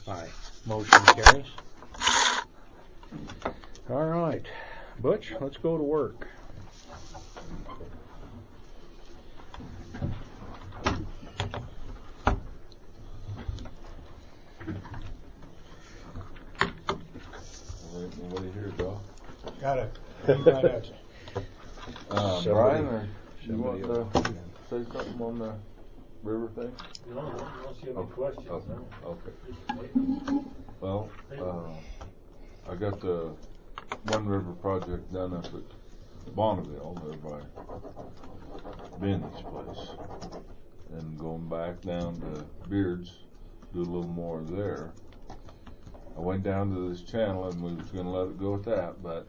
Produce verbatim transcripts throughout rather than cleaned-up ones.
Aye. Motion carries. All right. Butch, let's go to work. Nobody here, Doc. Got it. Got it. Uh, Brian, or you want to say something on the river thing? No, unless you have any questions. Okay. No. Okay. Well, uh, I got the One River project done up at Bonneville, there by Benny's place, and going back down to Beard's, do a little more there. I went down to this channel and we was going to let it go at that, but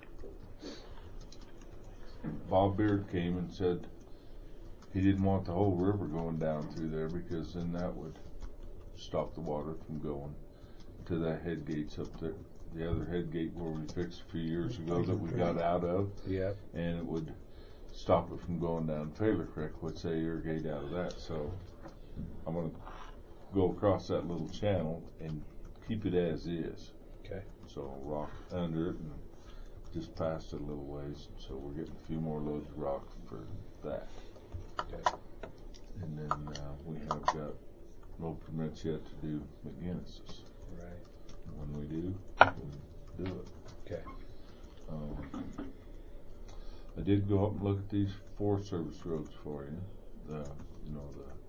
Bob Beard came and said he didn't want the whole river going down through there because then that would stop the water from going to the head gates up there, the other head gate where we fixed a few years ago that we got out of. Yep. And it would stop it from going down Taylor Creek, which they irrigate out of that. So I'm going to go across that little channel and keep it as is. Okay. So rock under it and just past it a little ways. So we're getting a few more loads of rock for that. Okay. And then uh, we have got no permits yet to do McGinnis's. Right. When we do, we'll do it. Okay. Um, I did go up and look at these Forest Service roads for you. The, you know,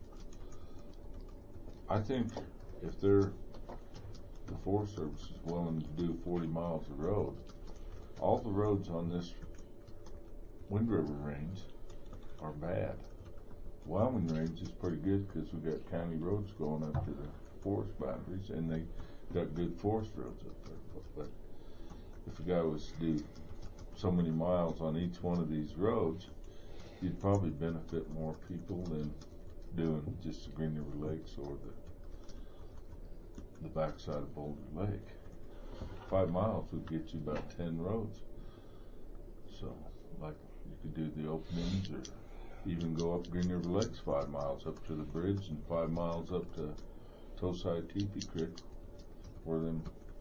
the. I think if they're the Forest Service is willing to do forty miles of road, all the roads on this Wind River range are bad. Wyoming range is pretty good because we got county roads going up to the forest boundaries, and they got good forest roads up there. But if a guy was to do so many miles on each one of these roads, you'd probably benefit more people than doing just the Green River Lakes or the the backside of Boulder Lake. Five miles would get you about ten roads. So, like, you could do the openings or even go up Green River Lakes five miles up to the bridge and five miles up to Tosai Teepee Creek, where them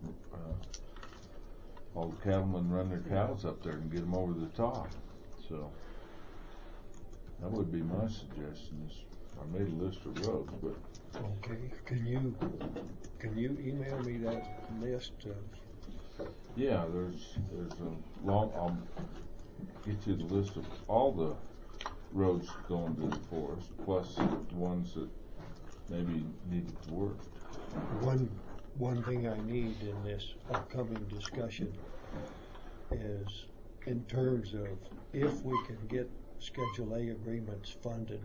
uh, all the cattlemen run their cows up there and get them over the top. So, that would be my suggestion. Is I made a list of roads, but Okay. Can you can you email me that list of? yeah, there's there's a long. I'll get you the list of all the roads going to the forest, plus the ones that maybe need it the worst. One one thing I need in this upcoming discussion is in terms of if we can get Schedule A agreements funded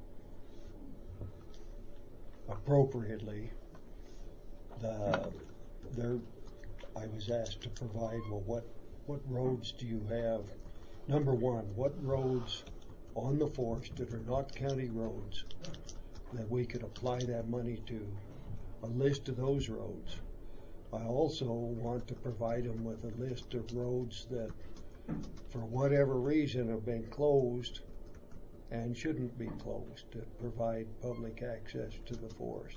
appropriately. The there, I was asked to provide. Well, what what roads do you have? Number one, what roads on the forest that are not county roads that we could apply that money to? A list of those roads. I also want to provide them with a list of roads that, for whatever reason, have been closed and shouldn't be closed to provide public access to the forest.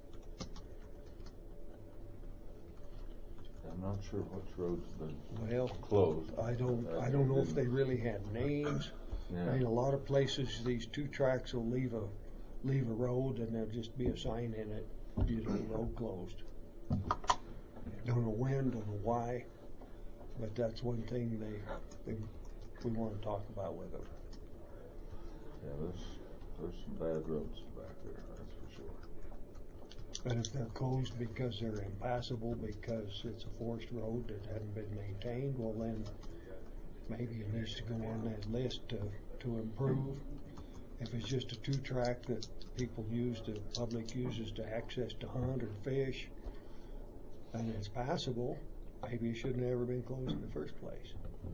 I'm not sure which roads have been Well, closed. I don't I don't know if they really had names. Yeah. I mean, a lot of places these two tracks will leave a leave a road and there'll just be a sign in it, you know, road closed. Don't know when, don't know why, but that's one thing they, they we want to talk about with them. Yeah, there's there's some bad roads back there, that's for sure. And if they're closed because they're impassable because it's a forest road that hadn't been maintained, well then maybe it needs to go on that list to, to improve. If it's just a two-track that people use, the public uses to access to hunt or fish, and it's passable, maybe it shouldn't have ever been closed in the first place.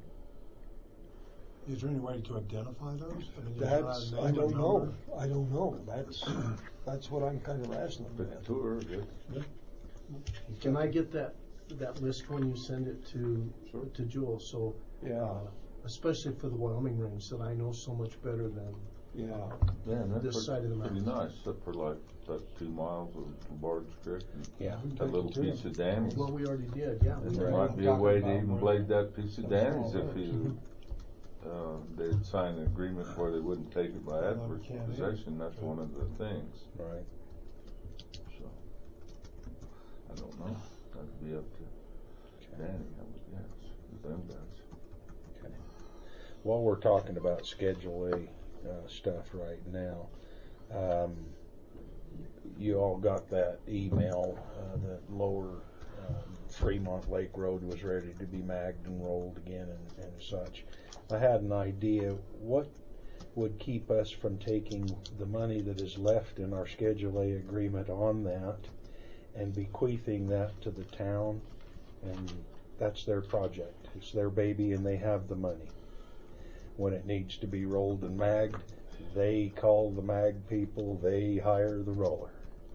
Is there any way to identify those? I mean, That's, I don't know. I don't know. That's that's what I'm kind of wrestling But with. the tour, yes. Can I get that that list when you send it to Sure. to Jewel? So, Yeah. uh, especially for the Wyoming range that I know so much better than Yeah. Man, that's This pretty, side of the pretty mountains. nice, except for like that two miles of Barge Creek and Yeah. that little piece of Danny's. Well, we already did, yeah. And we there did. might be a Talking way to about even where blade that piece of those Danny's small if roads. you, uh, they'd sign an agreement where they wouldn't take it by adverse Yeah. possession. That's one of the things. Right. So, I don't know. That'd be up to Danny, I would guess, with them guys. Okay. While we're talking about Schedule A uh, stuff right now, um, you all got that email uh, that lower um, Fremont Lake Road was ready to be magged and rolled again and, and such. I had an idea. What would keep us from taking the money that is left in our Schedule A agreement on that and bequeathing that to the town? And that's their project. It's their baby and they have the money. When it needs to be rolled and magged, they call the mag people, they hire the roller.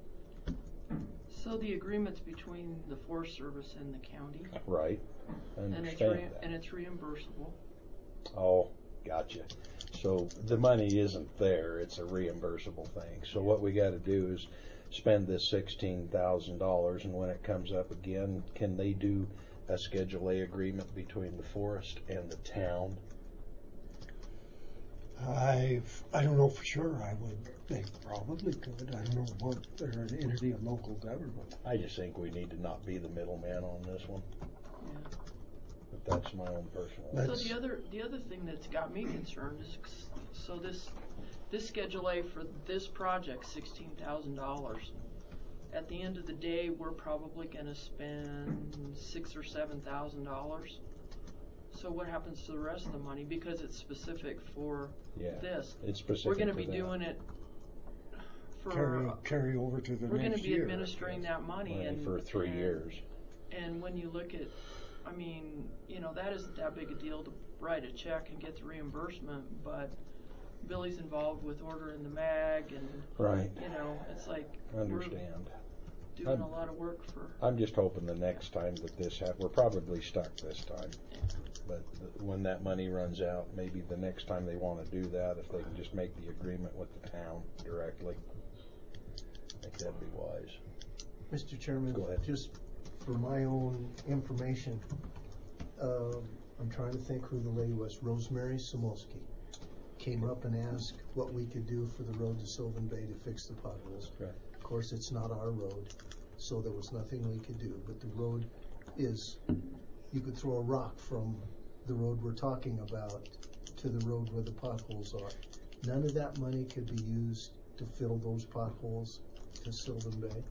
So the agreement's between the Forest Service and the county, Right. I and it's understand re- that. and it's reimbursable. Oh, gotcha. So the money isn't there, it's a reimbursable thing. So what we gotta do is spend this sixteen thousand dollars, and when it comes up again, can they do a Schedule A agreement between the forest and the town? I I don't know for sure. I would. They probably could. I don't know what they're an entity of local government. I just think we need to not be the middleman on this one, Yeah. but that's my own personal. Let- So That's- the other the other thing that's got me concerned is c- so this this Schedule A for this project, sixteen thousand dollars. At the end of the day, we're probably going to spend six or seven thousand dollars. So what happens to the rest of the money because it's specific for Yeah, this? it's specific. We're going to to be that. doing it for. carry carry over to the we're going next to be year. administering that money, Money and for three and, years. And when you look at, I mean, you know, that isn't that big a deal to write a check and get the reimbursement, but Billy's involved with ordering the mag, and Right. you know, it's like Understand. we're doing I'm- a lot of work for. I'm just hoping the next time that this happens, we're probably stuck this time. But th- when that money runs out, maybe the next time they want to do that, if they can just make the agreement with the town directly, I think that'd be wise. Mister Chairman, Go ahead. just for my own information, um, I'm trying to think who the lady was. Rosemary Samolsky came up and asked what we could do for the road to Sylvan Bay to fix the potholes. Right. Of course, it's not our road, so there was nothing we could do. But the road is, you could throw a rock from the road we're talking about to the road where the potholes are. None of that money could be used to fill those potholes to Sylvan Bay.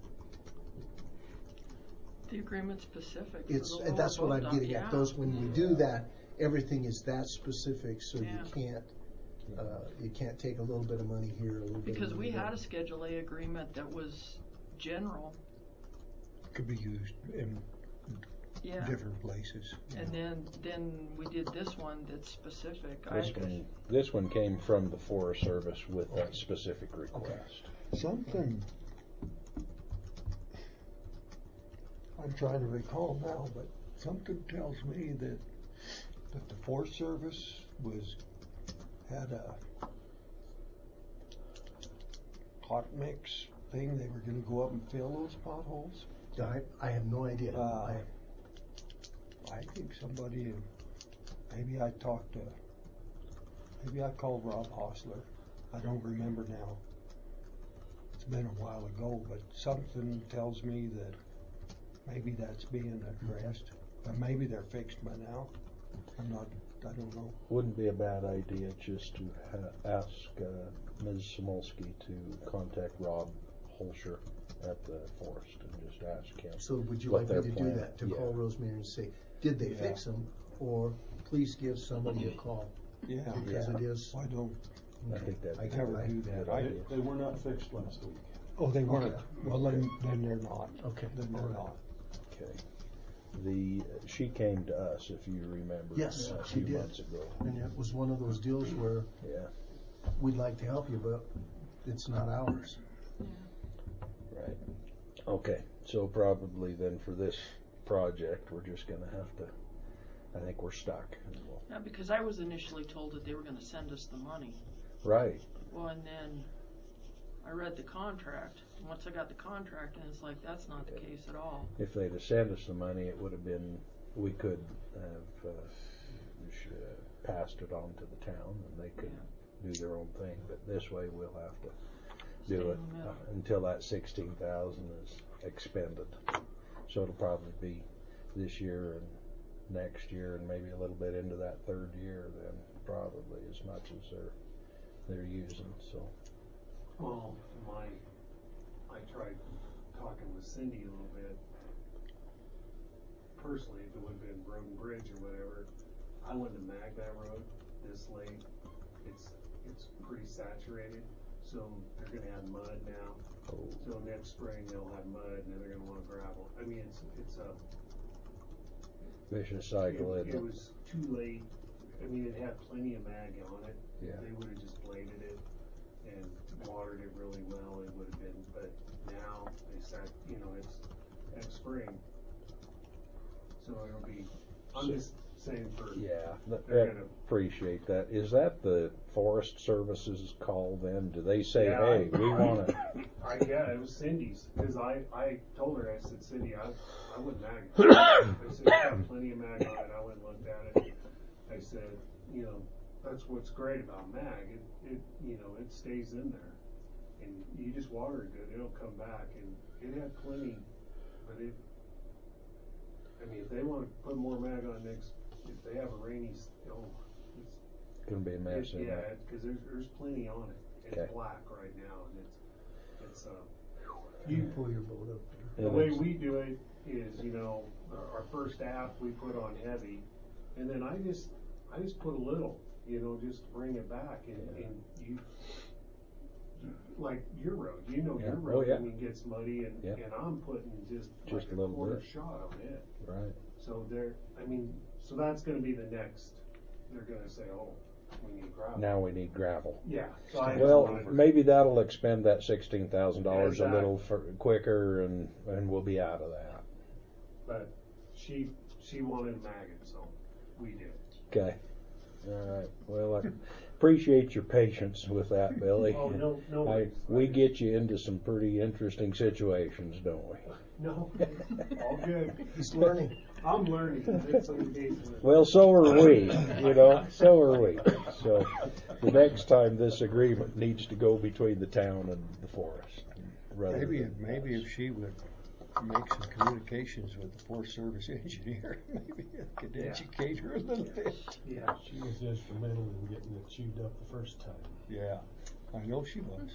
The agreement's specific. for It's, the lower that's what road I'm dump, getting yeah. at, those, when you do that, everything is that specific, so you Yeah. can't, uh, you can't take a little bit of money here, a little bit of Because money we had there. a Schedule A agreement that was general, Could be used in yeah. different places. And then then we did this one that's specific. This I, one, this one came from the Forest Service with that specific request. Something, I'm trying to recall now, but something tells me that, that the Forest Service was, had a hot mix thing, they were gonna go up and fill those potholes. I, I have no idea. Uh, I- I think somebody, maybe I talked to, maybe I called Rob Hostler, I don't remember now. It's been a while ago, but something tells me that maybe that's being addressed, or maybe they're fixed by now. I'm not, I don't know. Wouldn't be a bad idea just to ha- ask uh, Miz Samolsky to contact Rob Holscher at the forest and just ask him. So would you what like me their to do plan- that, to yeah. call Rosemary and say, did they Yeah. fix them, or please give somebody a call? Yeah, Because Yeah. it is. why don't, I think that'd I be never a do good that. idea. They, they were not fixed last week. oh, they weren't, Okay. well, then, then they're not. Okay. Then they're All right. not. Okay. The, she came to us, if you remember. Yes, a she few did. months ago. And it was one of those deals where Yeah, we'd like to help you, but it's not ours. right. Okay, so probably then for this project, we're just gonna have to, I think we're stuck. And we'll- yeah, because I was initially told that they were going to send us the money. Right, Well, and then I read the contract. And once I got the contract, and it's like, that's not the case at all. If they'd have sent us the money, it would have been, we could have uh, sh- uh, passed it on to the town, and they could do their own thing. But this way, we'll have to Stay do in it the middle. uh, until that sixteen thousand is expended. So it'll probably be this year and next year, and maybe a little bit into that third year. Then probably as much as they're they're using. So Well, my, I tried talking with Cindy a little bit. Personally, if it would've been Road and Bridge or whatever, I wouldn't have magged that road this late. It's, it's pretty saturated, so they're gonna have mud now. oh, So next spring they'll have mud and then they're gonna want gravel. I mean, it's, it's a. vicious cycle. It, isn't it it? was too late. I mean, it had plenty of mag on it. Yeah. They would've just bladed it and watered it really well, it would've been, but now they said, you know, it's next spring. So it'll be, I'm So- just saying for, Yeah, th- they're I gonna- appreciate that. Is that the Forest Service's call then? Do they say, Yeah, hey, I- we want to? I, yeah, it was Cindy's, cause I, I told her, I said, Cindy, I, I wouldn't mag it. I said, it's got plenty of mag on it, I went and looked at it. I said, you know, that's what's great about mag, it, it, you know, it stays in there. And you just water it good, it'll come back, and it had plenty, but it, I mean, if they wanna put more mag on next, if they have a rainy, s- oh, it's, Going to be a mess it- in yeah, there. cause there's, there's plenty on it. Okay. It's black right now, and it's, it's, uh, You can pull your boat up there. the It way is. we do it is, you know, our, our first app, we put on heavy, and then I just, I just put a little, you know, just to bring it back, and, Yeah. and you, like your road, you know, Yeah. your Oh, road, yeah. I mean, gets muddy, and, Yeah. and I'm putting just Just like a a little quarter bit. shot on it. Right. So they're, I mean, so that's gonna be the next, they're gonna say, oh, we need gravel. Now we need gravel. Yeah. So I Well, just wanted- maybe that'll expend that sixteen thousand dollars a Exactly. little for, quicker, and and we'll be out of that. But she, she wanted mag it, so we did. Okay. All right. Well, I appreciate your patience with that, Billy. Oh, no, no I, worries. we get you into some pretty interesting situations, don't we? No, all good. He's learning. I'm learning. It's engagement. Well, so are we, you know, so are we. So the next time this agreement needs to go between the town and the forest. rather Maybe, than maybe us. if she would make some communications with the Forest Service engineer, maybe it could Yeah. educate her a little bit. Yeah. She was instrumental in getting it chewed up the first time. Yeah, I know she was.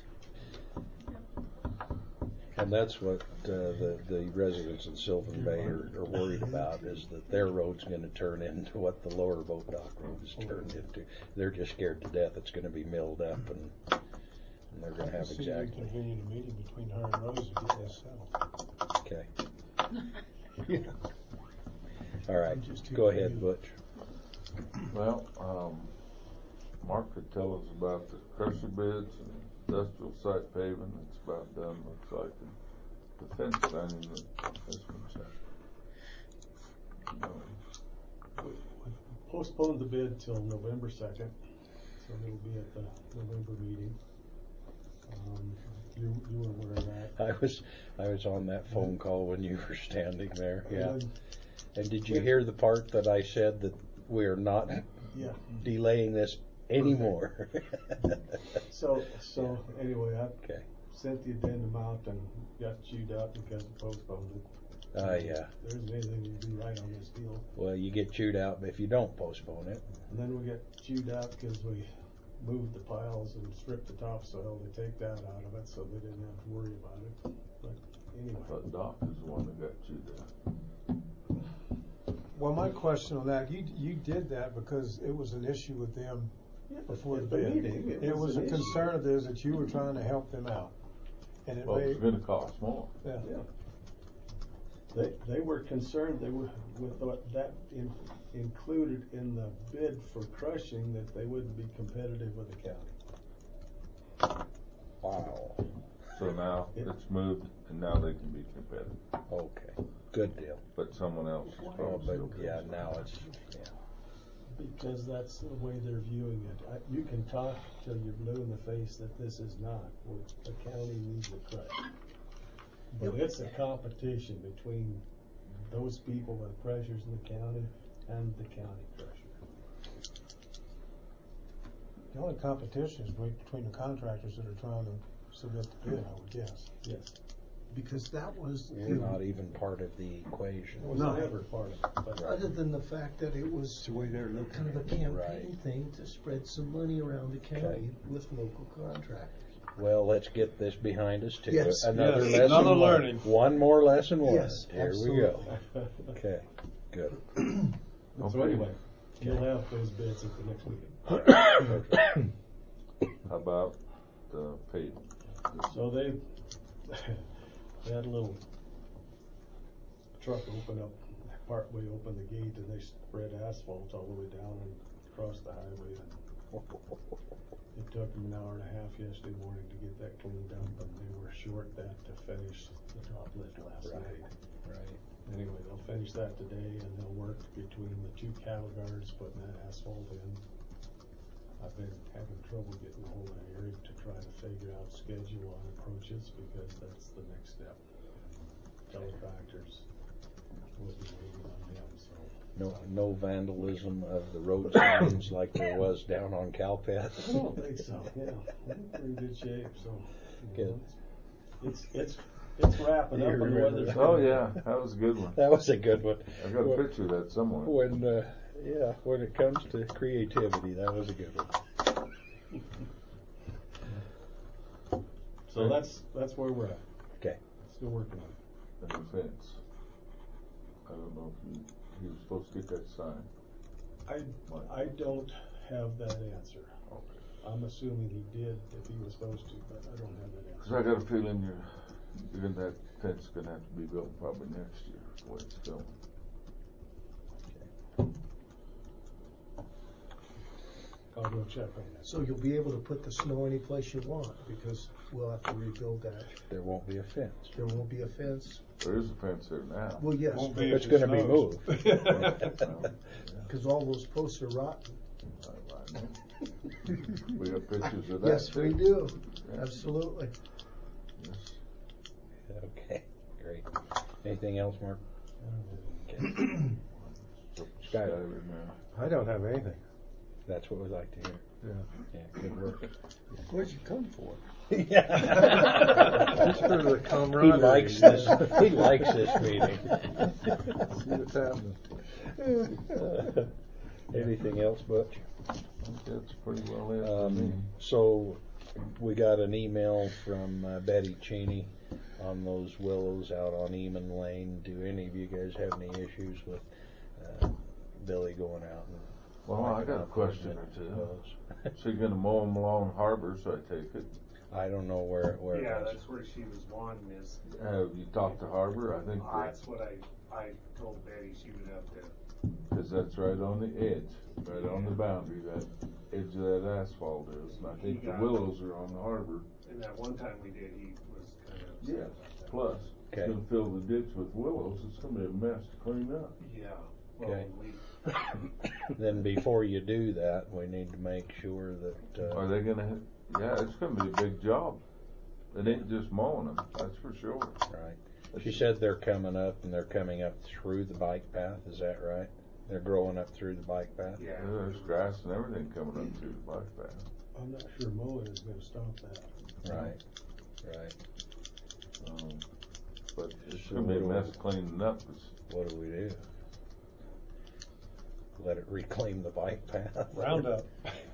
And that's what uh, the the residents in Sylvan Bay are, are worried about, is that their road's going to turn into what the lower Boat Dock Road has turned into. They're just scared to death it's going to be milled up, and, and they're going to have See, exactly. convening a meeting between her and Rose to get this settled. Okay. Yeah. All right. Just too Go ahead, bad. Butch. Well, um, Mark could tell us about the crusher beds and industrial site paving. It's about done, looks like. And the fence lining that this one's at. Um, We we postponed the bid till November second, so it'll be at the November meeting. Um, you, you were aware of that. I was I was on that phone call when you were standing there. Yeah. And, And did you hear the part that I said that we are not yeah, delaying this anymore? so, so anyway, I Okay. sent the addendum out and got chewed up because it postponed it. Ah, yeah. If there isn't anything you can do right on this deal. Well, you get chewed out if you don't postpone it. And then we get chewed out because we moved the piles and stripped the topsoil to take that out of it, so they didn't have to worry about it. But anyway. I thought Doc is the one that got chewed out. Well, my question on that, you, you did that because it was an issue with them before the At the bid. meeting, it It was was a an issue. concern of theirs that you were trying to help them out. And it Well, may, it's gonna cost more. yeah. Yeah. They, they were concerned they were, with what that in, included in the bid for crushing, that they wouldn't be competitive with the county. Wow. So now Yeah. it's moved and now they can be competitive. Okay. Good deal. But someone else is Oh, probably but still yeah, concerned. now it's yeah. Because that's the way they're viewing it. I, you can talk till you're blue in the face that this is not. Well, the county needs a crush. But it's a competition between those people with pressures in the county and the county crusher. The only competition is between the contractors that are trying to submit the bid, I would guess. Yes. Because that was, We're you know, not even part of the equation. It was No. never part of it. But other than the fact that it was It's the way they're looking kind of a at it. campaign Right. thing to spread some money around the county Okay. with local contractors. Well, let's get this behind us too. Yes. Another Yes, lesson another learned. learning. One more lesson learned. Yes, Here absolutely. we go. Okay, good. So anyway, you'll have those bids at the next meeting. How about the paving? So they, they had a little truck open up, partway open the gate, and they spread asphalt all the way down and across the highway. And it took them an hour and a half yesterday morning to get that cleaned up, and they were short that to finish the top lift last Right. night. Right. Anyway, they'll finish that today, and they'll work between the two cattle guards putting that asphalt in. I've been having trouble getting a hold of Eric to try to figure out schedule on approaches, because that's the next step. Teletractors, we'll be waiting on them, so. No, no vandalism of the road signs like there was down on Calpet. I don't think so, yeah, we're in pretty good shape, so. you know, Good. It's, it's, it's wrapping up, You and the remember weather's. that? Oh, yeah, that was a good one. That was a good one. I got a picture of that somewhere. When, uh, yeah, when it comes to creativity, that was a good one. So that's, that's where we're at, Okay. still working on it. And the fence. I don't know if he, he was supposed to get that sign. I, I don't have that answer. Okay. I'm assuming he did if he was supposed to, but I don't have that Cause answer. I got a feeling you're, you're gonna, that fence is gonna have to be built probably next year, the way it's going. I'll go check on that. So you'll be able to put the snow any place you want, because we'll have to rebuild that. There won't be a fence. There won't be a fence. There is a fence there now. Well, yes, Won't be if It's it gonna be snows. moved. because all those posts are rotten. I know. We got pictures of that. Yes, we too. do. Absolutely. Yes. Okay, great. Anything else, Mark? Okay. Skylar, Skylar now. I don't have anything. that's what we like to hear. Yeah. Yeah, good work. Where'd you come for? Yeah. Just for the He camaraderie. likes this, he likes this meeting. See what's happening. Anything else, Butch? I think that's pretty well it for me. Um, so, we got an email from uh, Betty Cheney on those willows out on Eamon Lane. Do any of you guys have any issues with uh, Billy going out and Well, I got a question or two. Willows? So you're gonna mow them along Harbor, so I take it. I don't know where where Yeah, it was. that's where she was wanting is, Have you talked to Harbor? I think that's what I, I told Betty she would have to, because that's right on the edge, right on the boundary, that edge of that asphalt is. And I think the Yeah. willows are on the Harbor. and that one time we did, he was kind of upset Yeah. about that. Plus, Okay. it's gonna fill the ditch with willows. It's gonna be a mess to clean up. Yeah, well, Okay. we, Then before you do that, we need to make sure that uh, Are they gonna? Yeah, it's gonna be a big job. It ain't just mowing them, that's for sure. right. She said they're coming up and they're coming up through the bike path. Is that right? They're growing up through the bike path. yeah. Yeah, there's grass and everything coming up through the bike path. I'm not sure mowing is gonna stop that. Right. Right. Um, but it's So gonna be a what do mess we- cleaning up. 'Cause What do we do? Let it reclaim the bike path. Roundup.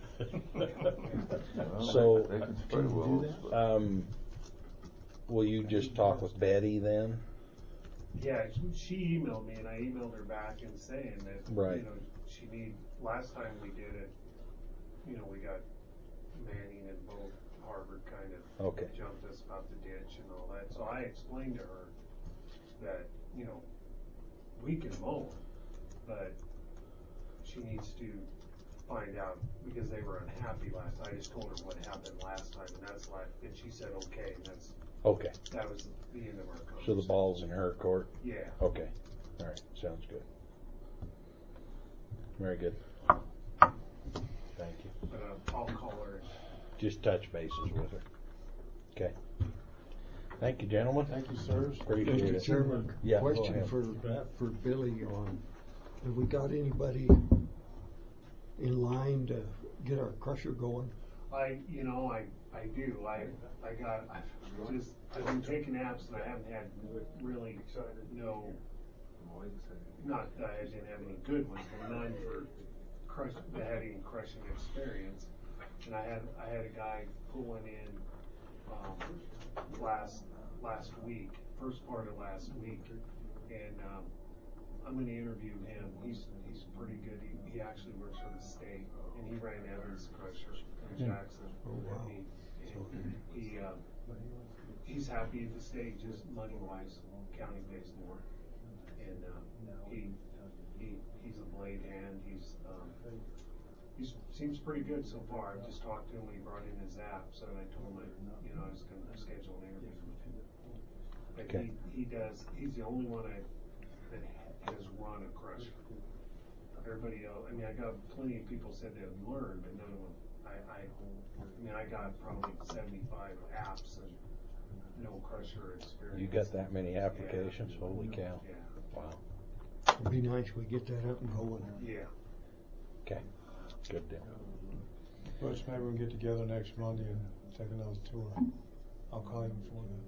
Well, So- they, they can spray willows, but Um, will you just talk with Betty then? Yeah, she- she emailed me and I emailed her back and saying that, Right. you know, she need, last time we did it, you know, we got Manning and both Harvard kind of Okay. jumped us about the ditch and all that. So I explained to her that, you know, we can mow, but she needs to find out because they were unhappy last. I just told her what happened last time, and that's like, and she said okay, and that's Okay. that was the end of our conversation. So the ball's in her court. Yeah. Okay. All right. Sounds good. Very good. Thank you. But uh, I'll call her. Just touch bases with her. Okay. Thank you, gentlemen. Thank you, sirs. Appreciate Mister it. Chairman, Yeah, go question ahead. for, for Billy on, have we got anybody in line to get our crusher going? I, you know, I, I do. I, I got, I've just, I've been taking apps and I haven't had really no, not that I didn't have any good ones, but none for crush, that had any crushing experience. And I had, I had a guy put one in, um, last, last week, first part of last week. And, um, I'm gonna interview him. He's, he's pretty good. He, he actually works for the state and he ran Evans Crusher in Jackson. Oh, wow. And he, and he, uh, he's happy at the state, just money wise, county pays more. And, um, he, he, he's a blade hand. He's, um, he's, seems pretty good so far. I just talked to him when he brought in his app, so I told him, I, you know, I was gonna schedule an interview. But Okay. he, he does, he's the only one I, that has run a crusher. Everybody else, I mean, I got plenty of people said they've learned, but none of them, I, I, I mean, I got probably seventy-five apps and no crusher experience. You got that many applications? Yeah. Holy cow. Yeah. Wow. It'd be nice if we get that up and going. Yeah. Okay. Good deal. Butch, maybe we'll get together next Monday and take another tour. I'll call you before then.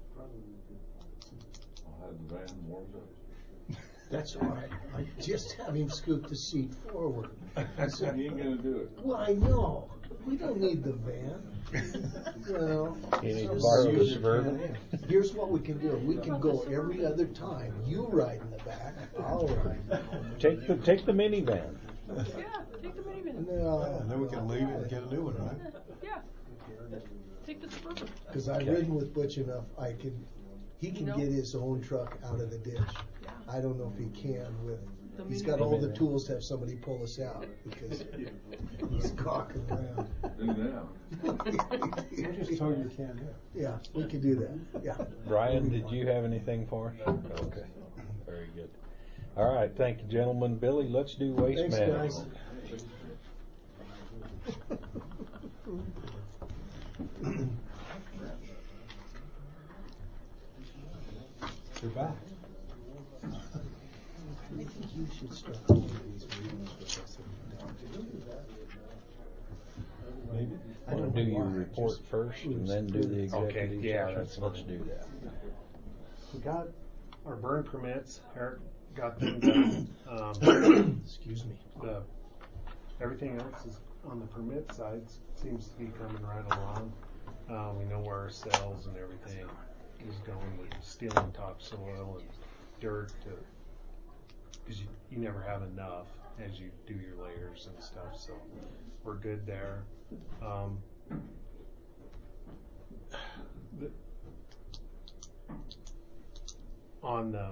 I'll have the van warmed up. That's all right. I just have him scoot the seat forward. So he ain't gonna do it. Well, I know. We don't need the van. Well, You need to so- borrow the Here's- Suburban? Here's what we can do. We can go every other time. You ride in the back, I'll ride. Take the, take the minivan. Yeah, take the minivan. No. And then we can leave it and get a new one, right? Yeah. Take the Suburban. Because I've ridden with Butch enough, I can, he can No. get his own truck out of the ditch. Yeah. I don't know if he can with, The he's got minivan. all the tools to have somebody pull us out because he's gawking around. Do now. I just told you you can't do it. Yeah, we could do that, yeah. Brian, did you have anything for us? Okay. Very good. All right. Thank you, gentlemen. Billy, let's do waste Thanks, guys. management. You're back. I think you should start holding these meetings with us. Maybe. I don't Do know your why, report just- first and then do the executive yeah, session? that's Let's fine. do that. We got our burn permits. Eric got them done. Um, Excuse me. the, everything else is on the permit side seems to be coming right along. Uh, we know where our cells and everything is going with steel and topsoil and dirt to, because you, you never have enough as you do your layers and stuff, so we're good there. Um, the, on the,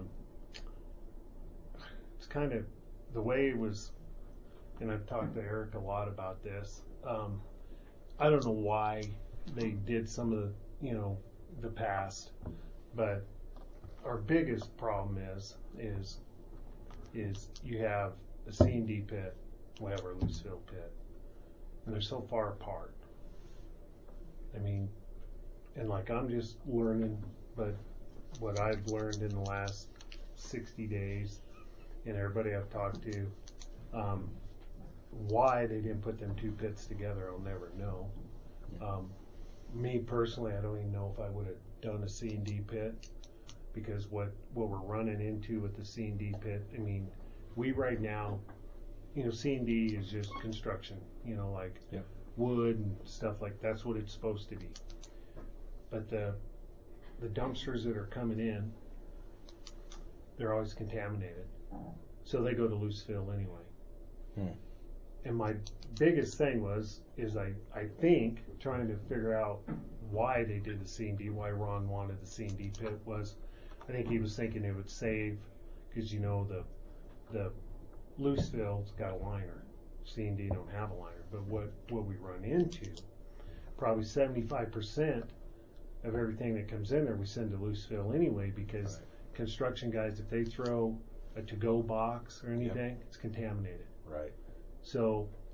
it's kind of the way it was, and I've talked to Eric a lot about this. Um, I don't know why they did some of the, you know, the past, but our biggest problem is, is, is you have a C and D pit, we have our loose fill pit, and they're so far apart. I mean, and like I'm just learning, but what I've learned in the last sixty days, and everybody I've talked to, um, why they didn't put them two pits together, I'll never know. Um, me personally, I don't even know if I would have done a C and D pit, because what, what we're running into with the C and D pit, I mean, we right now, you know, C and D is just construction, you know, like Yep. wood and stuff like that's what it's supposed to be. But the the dumpsters that are coming in, they're always contaminated, so they go to loose fill anyway. Hmm. And my biggest thing was, is I, I think, trying to figure out why they did the C and D, why Ron wanted the C and D pit was, I think he was thinking it would save, because you know the the loose fill's got a liner, C and D don't have a liner. But what what we run into, probably seventy-five percent of everything that comes in there we send to loose fill anyway, because Right. construction guys, if they throw a to-go box or anything, it's contaminated. Right. So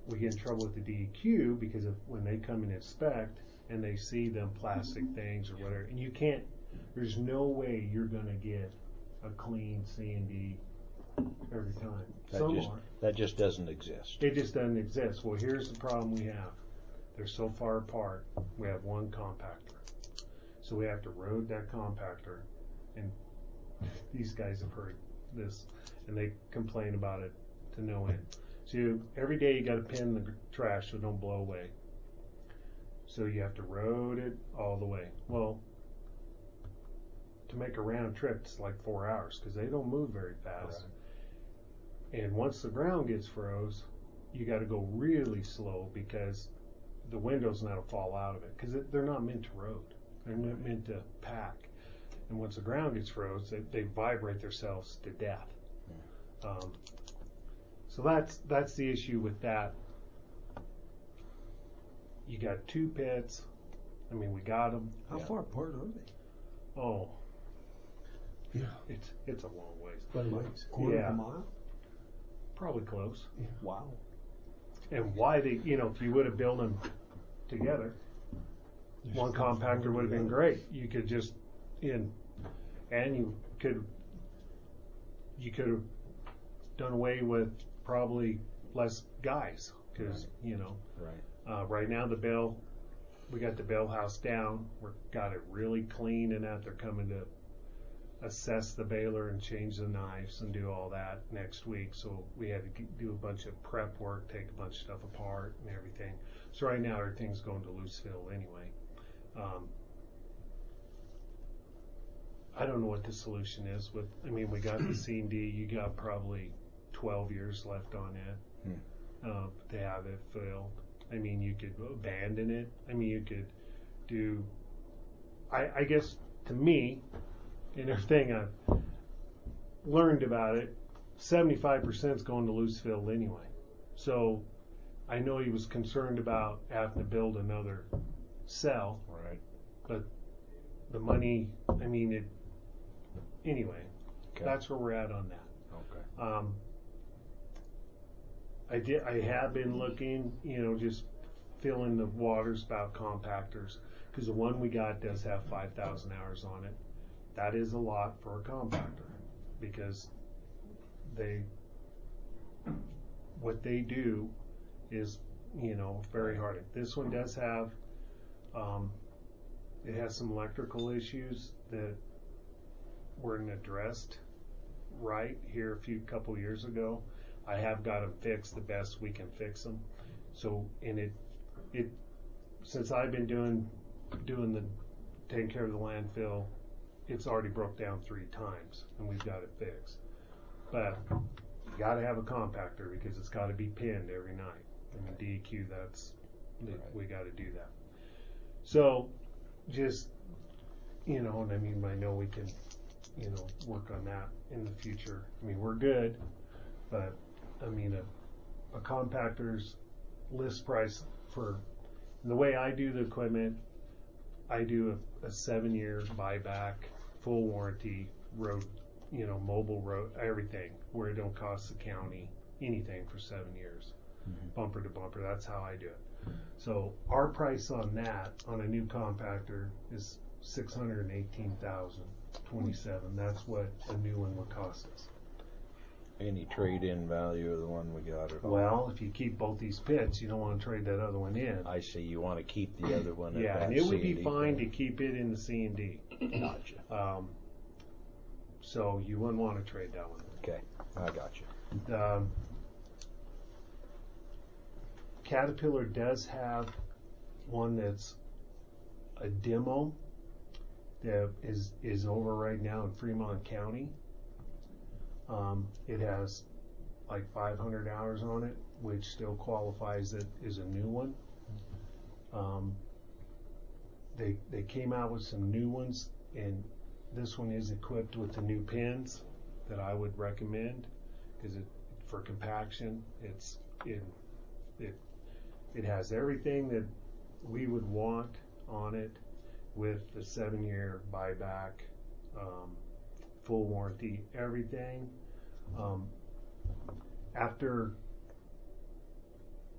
we get in trouble with the D E Q because of when they come and inspect and they see them plastic things or whatever, and you can't, there's no way you're gonna get a clean C and D every time. That Some just, are. that just doesn't exist. It just doesn't exist. Well, here's the problem we have. They're so far apart. We have one compactor. So we have to road that compactor. And these guys have heard this, and they complain about it to no end. So you, every day you got to pin the trash so it don't blow away. So you have to road it all the way. Well, to make a round trip, it's like four hours because they don't move very fast. Right. And once the ground gets froze, you got to go really slow because the window's not to fall out of it because they're not meant to road. They're not meant to pack. And once the ground gets froze, they, they vibrate themselves to death. Um, so that's that's the issue with that. You got two pits. I mean, we got them. How Yeah. far apart are they? Oh, Yeah. it's it's a long ways. Quite a ways. Quarter Yeah. of a mile? Probably close. Wow. And why they, you know, if you would have built them together, one compactor would have been great. You could just in, and you could, you could have done away with probably less guys because you know, Right. uh, right now the bale, we got the bale house down. We got it really clean, and that they're coming to assess the baler and change the knives and do all that next week. So we had to do a bunch of prep work, take a bunch of stuff apart and everything. So right now everything's going to loose fill anyway. Um, I don't know what the solution is with, I mean, we got the C and D, you got probably twelve years left on it Hmm. uh, to have it filled. I mean, you could abandon it. I mean, you could do, I, I guess to me, and everything I've learned about it, seventy-five percent is going to loose fill anyway. So I know he was concerned about having to build another cell, Right. but the money, I mean, it, anyway, Okay. that's where we're at on that. Okay. Um, I did, I have been looking, you know, just filling the waters about compactors, because the one we got does have five thousand hours on it. That is a lot for a compactor because they, what they do is, you know, very hard. This one does have, um, it has some electrical issues that weren't addressed right here a few couple years ago. I have got them fixed the best we can fix them. So, and it, it, since I've been doing, doing the, taking care of the landfill, it's already broke down three times and we've got it fixed. But you gotta have a compactor because it's gotta be pinned every night. I mean, D E Q, that's, Right. we gotta do that. So, just, you know, and I mean, I know we can, you know, work on that in the future. I mean, we're good, but I mean, a, a compactor's list price for the way I do the equipment, I do a, a seven year buyback, full warranty, road, you know, mobile road, everything, where it don't cost the county anything for seven years, Mhm. bumper to bumper. That's how I do it. So our price on that, on a new compactor, is six hundred and eighteen thousand twenty-seven. That's what a new one would cost us. Any trade-in value of the one we got? Or Well, if you keep both these pits, you don't want to trade that other one in. I see. You want to keep the other one. At Yeah, that and it would C be and D fine to thing. keep it in the C and D. Gotcha. Um, so you wouldn't want to trade that one. Okay, I got you. Um, Caterpillar does have one that's a demo that is is over right now in Fremont County. Um, it has like five hundred hours on it, which still qualifies it as a new one. Um, they they came out with some new ones, and this one is equipped with the new pins that I would recommend because it for compaction, it's it it it has everything that we would want on it with the seven year buyback, um, full warranty, everything. Um, after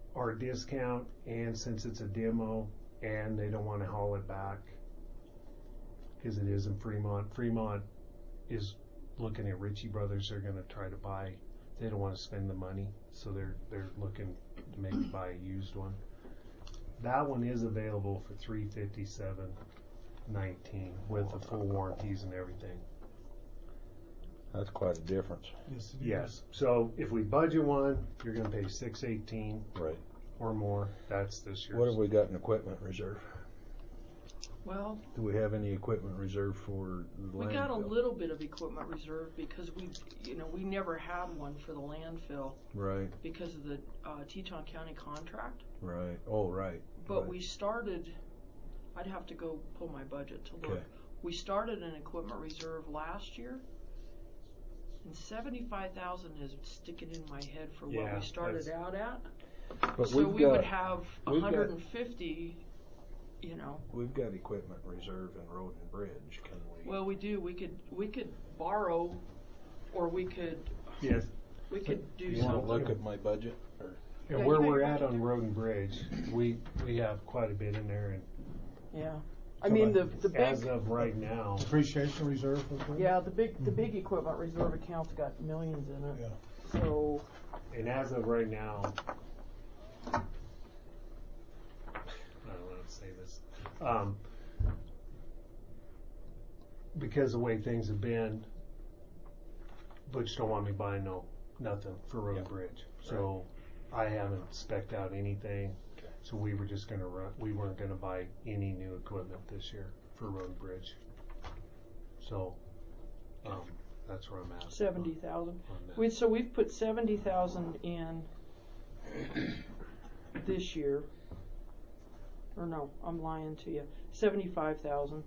our discount, and since it's a demo, and they don't want to haul it back, because it is in Fremont. Fremont is looking at Ritchie Brothers. They're going to try to buy. They don't want to spend the money, so they're they're looking to maybe buy a used one. That one is available for three fifty seven nineteen with the full warranties and everything. That's quite a difference. Yes, it Yes. is. So if we budget one, you're going to pay six eighteen Right. or more. That's this year's. What have we got in equipment reserve? Well, Do we have any equipment reserve for the we got a landfill? little bit of equipment reserve because we, you know, we never had one for the landfill Right, because of the uh, Teton County contract. right. Oh, right. But right. we started, I'd have to go pull my budget to look. Okay. We started an equipment reserve last year, and seventy-five thousand is sticking in my head for what Yeah, we started that's- out at. But So we've we got, would have we've got- one hundred fifty, you know. We've got equipment reserve in road and bridge. Can we? Well, we do. We could we could borrow, or we could Yes. we could do You want to something. look at my budget? Or? And Yeah, where you got we're your at budget on there? Road and Bridge, we we have quite a bit in there, and Yeah. I mean the the as big of right now, Depreciation reserve. was there? yeah the big the big equipment reserve account's got millions in it. Yeah. So and as of right now, I don't want to say this, um, because the way things have been, Butch don't want me buying no nothing for Road and Yeah. Bridge, so I haven't spec'd out anything. So we were just gonna run. We weren't gonna buy any new equipment this year for Road and Bridge. So um, that's where I'm at. seventy thousand. on that. We so we've put seventy thousand in this year. Or no, I'm lying to you. Seventy-five thousand.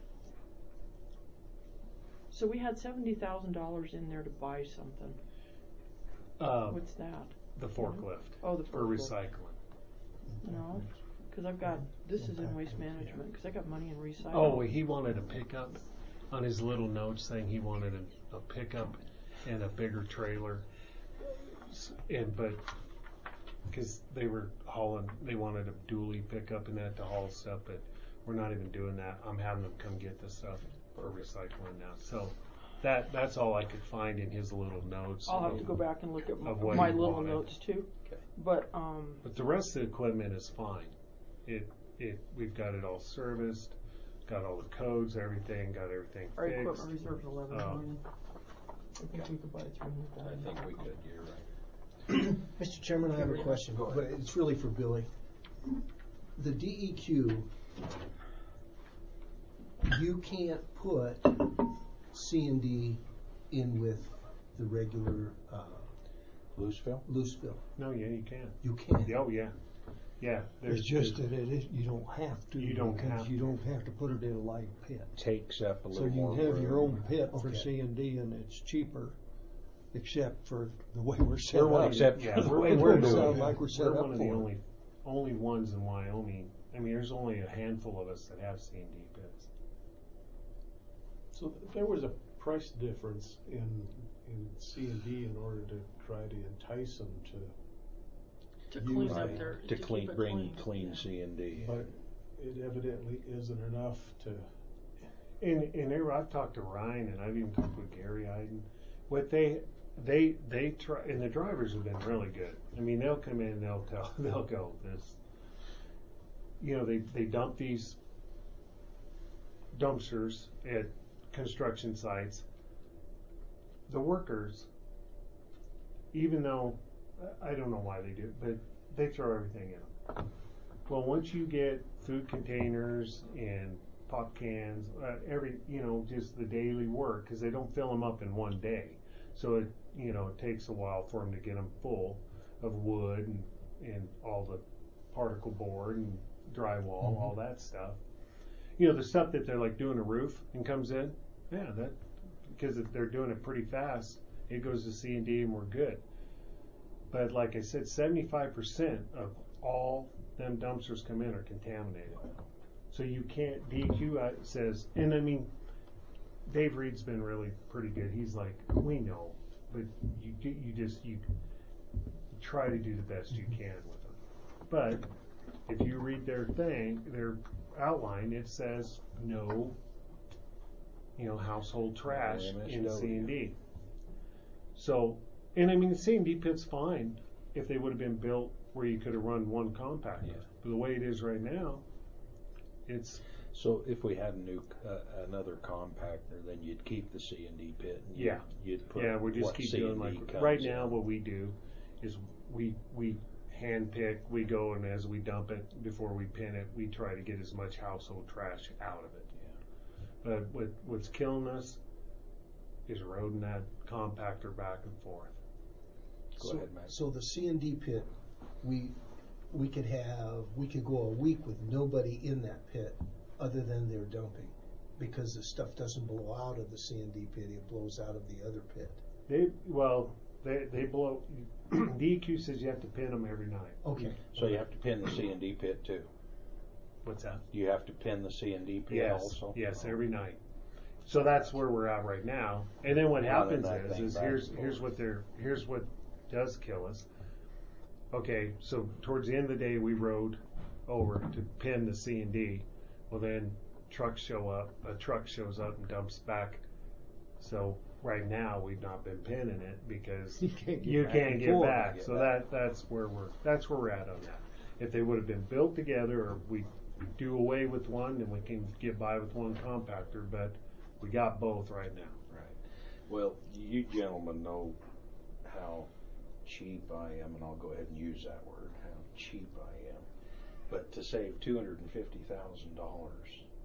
So we had seventy thousand dollars in there to buy something. Uh, What's that? the forklift Oh, the for forklift. recycling. No, because I've got this is in waste management because I got money in recycling. Oh, well, he wanted a pickup on his little note saying he wanted a, a pickup and a bigger trailer. S- And but because they were hauling, they wanted a dually pickup and that to haul stuff, but we're not even doing that. I'm having them come get the stuff for recycling now. So that that's all I could find in his little notes. I'll have to go back and look at my, of what my he little wanted. notes too. Okay. But um, But the rest of the equipment is fine. It it we've got it all serviced, got all the codes, everything, got everything our fixed. equipment reserve's eleven Oh. million. I think we could buy three hundred I thousand. think we could. You're right. Mister Chairman, I have a question, Go ahead. but it's really for Billy. The D E Q, you can't put C and D in with the regular uh, Looseville? loose fill. No, yeah, you can. You can't. Yeah, oh yeah, yeah. There's It's just there's- that it is, you don't have to. You don't because have you to. don't have to put it in a live pit. Takes up a So little you more can have your room. own pit for Okay. C and D and it's cheaper, except for the way we're set We're one up. except yeah, for the we're, way It we're don't doing sound it. like we're set we're up one of the for it. only only ones in Wyoming. I mean, there's only a handful of us that have C and D pits. So if there was a price difference in, in C and D in order to try to entice them to, To clean Use up it. their To keep clean, it bring clean. clean Yeah. C and D. but it evidently isn't enough to, And and there, I've talked to Ryan and I've even talked with Gary Iden. What they they they try, and the drivers have been really good. I mean, they'll come in and they'll tell they'll go this. You know, they they dump these dumpsters at construction sites. The workers, even though I don't know why they do it, but they throw everything in them. Well, once you get food containers and pop cans, uh, every, you know, just the daily work, because they don't fill them up in one day. So it, you know, it takes a while for them to get them full of wood and, and all the particle board and drywall, Mhm. all that stuff. You know, the stuff that they're like doing a roof and comes in, yeah, that, because if they're doing it pretty fast, it goes to C and D and we're good. But like I said, seventy-five percent of all them dumpsters come in are contaminated. So you can't, D E Q uh, says, and I mean, Dave Reed's been really pretty good. He's like, we know, but you do, you just, you try to do the best you can with them. But if you read their thing, their outline, it says no, you know, household trash in C and D. So, and I mean, the C and D pit's fine if they would have been built where you could have run one compactor. Yeah. But the way it is right now, it's So if we had a new, uh, another compactor, then you'd keep the C and D pit. And you'd, Yeah. You'd put yeah, we just what keep C and doing D like comes right now. in. What we do is we we hand pick. We go and as we dump it before we pin it, we try to get as much household trash out of it. Yeah. But what what's killing us is roading that compactor back and forth. Go So, ahead, Matt. so the C and D pit, we, we could have, we could go a week with nobody in that pit other than their dumping, because the stuff doesn't blow out of the C and D pit, it blows out of the other pit. They well they they blow. D E Q says you have to pin them every night. Okay. So you have to pin the C and D pit too. What's that? You have to pin the C and D pit Yes, also. yes, every night. So that's where we're at right now. And then what happens Running that is, thing is back here's and here's forth. what they're here's what does kill us. Okay, so towards the end of the day we rode over to pin the C and D. Well then trucks show up, a truck shows up and dumps back. So right now we've not been pinning it because You can't get you back can't and get forth. back. Get So back. that that's where we're that's where we're at on that. If they would have been built together, or we do away with one, then we can get by with one compactor. But we got both right now. Right. Well, you gentlemen know how cheap I am, and I'll go ahead and use that word, how cheap I am. But to save two hundred fifty thousand dollars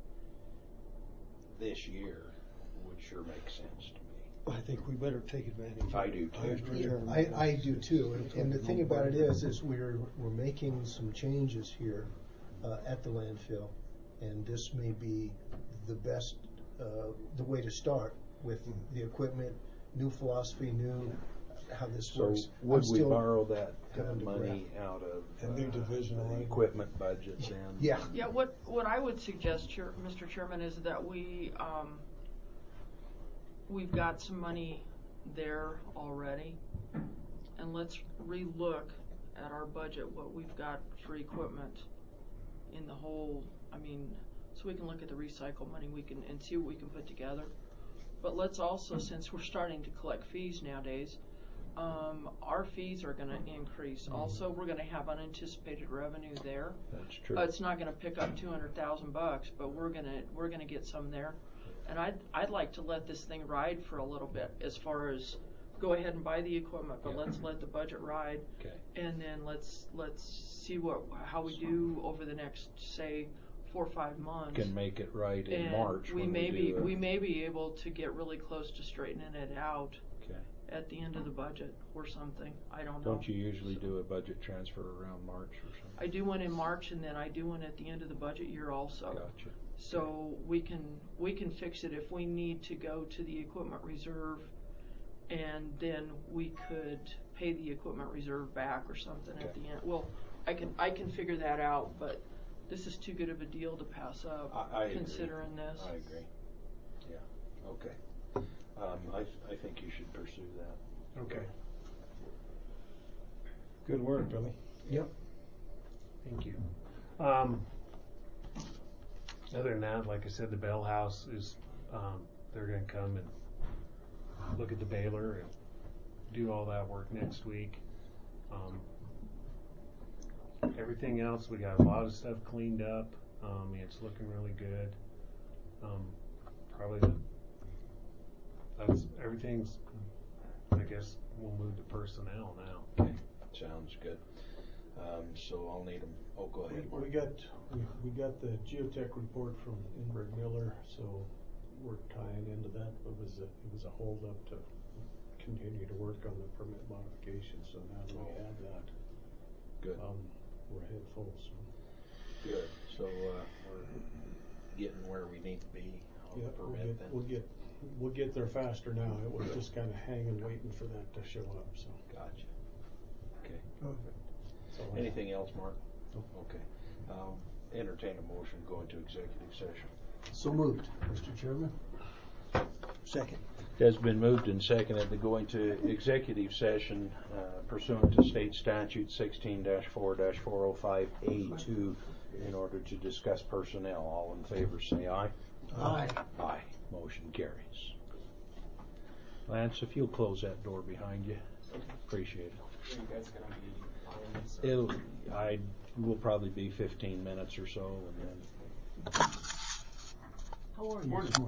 this year would sure make sense to me. I think we better take advantage. I do too. agree. Yeah, I, I do too, and, and the thing about it is, is we're, we're making some changes here, uh, at the landfill, and this may be the best, uh, the way to start with the equipment, new philosophy, new, how this So works. I'm would we still borrow that uh, going to money out of A new uh, divisional the line. equipment budget then? Yeah, Yeah, what, what I would suggest, Chair, Mister Chairman, is that we, um, we've got some money there already, and let's relook at our budget, what we've got for equipment in the whole, I mean, so we can look at the recycle money, we can, and see what we can put together. But let's also, since we're starting to collect fees nowadays, um, our fees are gonna increase. Also, we're gonna have unanticipated revenue there. That's true. Uh, it's not gonna pick up two hundred thousand bucks, but we're gonna, we're gonna get some there. And I'd, I'd like to let this thing ride for a little bit, as far as, go ahead and buy the equipment, but Yeah. let's let the budget ride. Okay. And then let's, let's see what, how we do over the next, say, four or five months. Can make it right in And March we when may we be, do a- we may be able to get really close to straightening it out Okay. at the end of the budget or something. I don't know. Don't you usually do a budget transfer around March or something? I do one in March, and then I do one at the end of the budget year also. Gotcha. So we can, we can fix it if we need to go to the equipment reserve, and then we could pay the equipment reserve back or something at Okay. the end. Well, I can, I can figure that out, but this is too good of a deal to pass up, I, I agree. considering this. I agree. Yeah. Okay. Um, I, th- I think you should pursue that. Okay. Good work, Billy. yep. Thank you. Um, other than that, like I said, the Bell House is, um, they're gonna come and look at the baler and do all that work next week. Um, everything else, we got a lot of stuff cleaned up. Um, it's looking really good. Um, probably the, that's, everything's, I guess we'll move to personnel now. Okay. Sounds good. Um, so I'll need them. Oh, go ahead, Mark. We got, we, we got the geotech report from Ingrid Miller, so we're tying into that. It was a, it was a holdup to continue to work on the permit modification, so now that we have that, Good. um, we're ahead full, so. Good. So uh, we're getting where we need to be on Yeah, the we'll permit get, then. we'll get, we'll get there faster now. It was just kinda hanging, waiting for that to show up, so. Gotcha. Okay. Perfect. that's all I have. Anything else, Mark? Okay. Um, entertain a motion going to executive session. So moved, Mister Chairman. Second. Has been moved and seconded to go into executive session uh, pursuant to state statute sixteen four four oh five A two in order to discuss personnel. All in favor say aye. Aye. Aye. Motion carries. Lance, if you'll close that door behind you, appreciate it. Are you guys gonna be on this? It'll, I will probably be fifteen minutes or so, and then How are you?